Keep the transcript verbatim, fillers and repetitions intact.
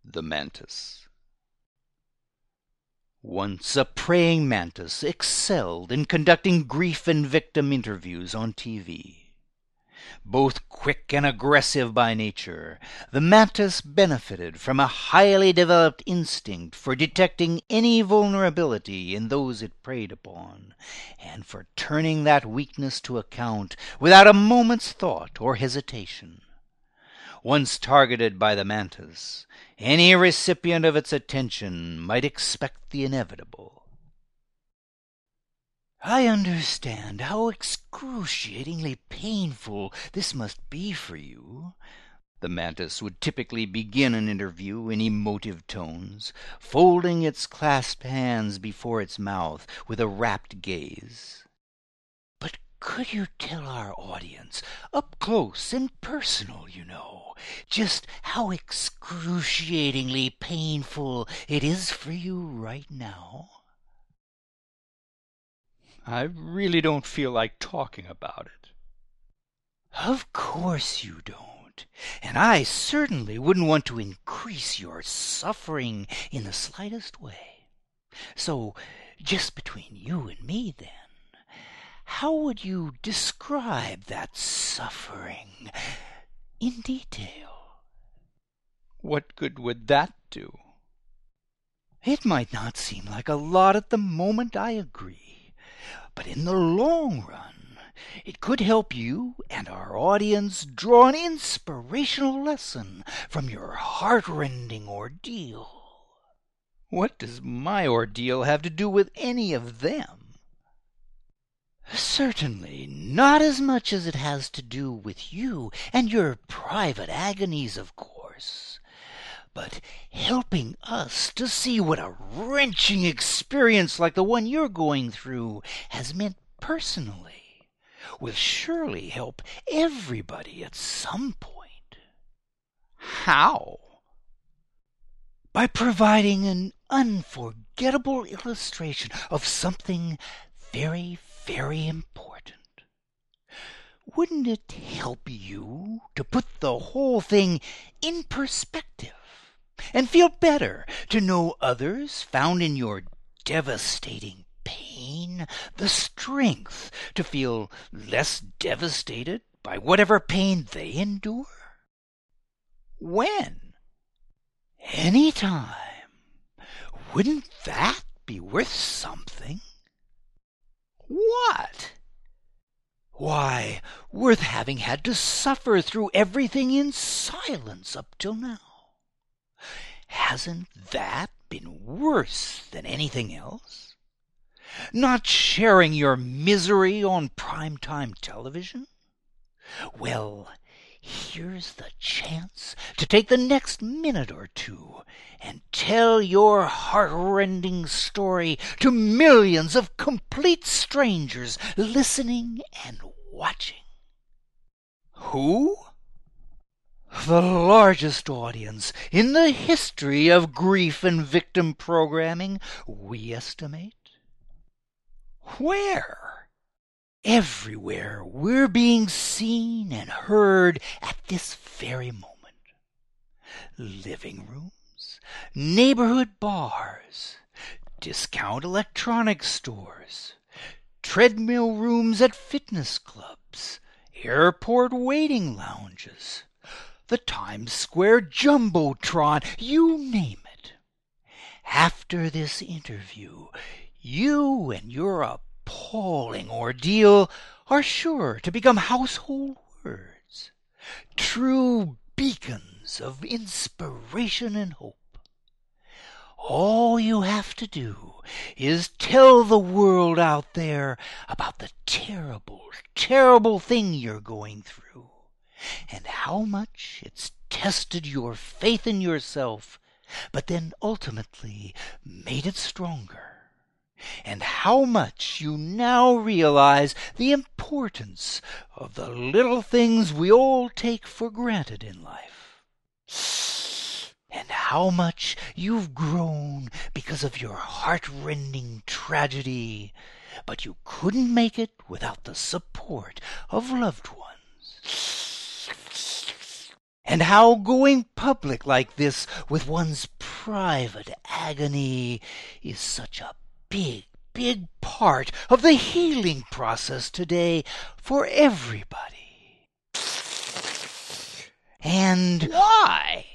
The Mantis. Once a praying mantis excelled in conducting grief and victim interviews on T V. Both quick and aggressive by nature, the mantis benefited from a highly developed instinct for detecting any vulnerability in those it preyed upon, and for turning that weakness to account without a moment's thought or hesitation. Once targeted by the mantis, any recipient of its attention might expect the inevitable. "I understand how excruciatingly painful this must be for you," the mantis would typically begin an interview in emotive tones, folding its clasped hands before its mouth with a rapt gaze. "But could you tell our audience, up close and personal, you know, just how excruciatingly painful it is for you right now?" "I really don't feel like talking about it." "Of course you don't. And I certainly wouldn't want to increase your suffering in the slightest way. So, just between you and me, then, how would you describe that suffering in detail?" "What good would that do?" "It might not seem like a lot at the moment, I agree. But in the long run, it could help you and our audience draw an inspirational lesson from your heart-rending ordeal." "What does my ordeal have to do with any of them?" "Certainly not as much as it has to do with you and your private agonies, of course. But helping us to see what a wrenching experience like the one you're going through has meant personally will surely help everybody at some point." "How?" "By providing an unforgettable illustration of something very, very important. Wouldn't it help you to put the whole thing in perspective, and feel better to know others found in your devastating pain the strength to feel less devastated by whatever pain they endure?" "When?" "Any time. Wouldn't that be worth something?" "What?" "Why, worth having had to suffer through everything in silence up till now. Hasn't that been worse than anything else? Not sharing your misery on prime-time television? Well, here's the chance to take the next minute or two and tell your heart-rending story to millions of complete strangers listening and watching." "Who?" "The largest audience in the history of grief and victim programming, we estimate." "Where?" "Everywhere we're being seen and heard at this very moment. Living rooms, neighborhood bars, discount electronics stores, treadmill rooms at fitness clubs, airport waiting lounges, the Times Square Jumbotron, you name it. After this interview, you and your appalling ordeal are sure to become household words, true beacons of inspiration and hope. All you have to do is tell the world out there about the terrible, terrible thing you're going through, and how much it's tested your faith in yourself, but then ultimately made it stronger, and how much you now realize the importance of the little things we all take for granted in life, and how much you've grown because of your heart-rending tragedy, but you couldn't make it without the support of loved ones. and how going public like this with one's private agony is such a big, big part of the healing process today for everybody. And Why?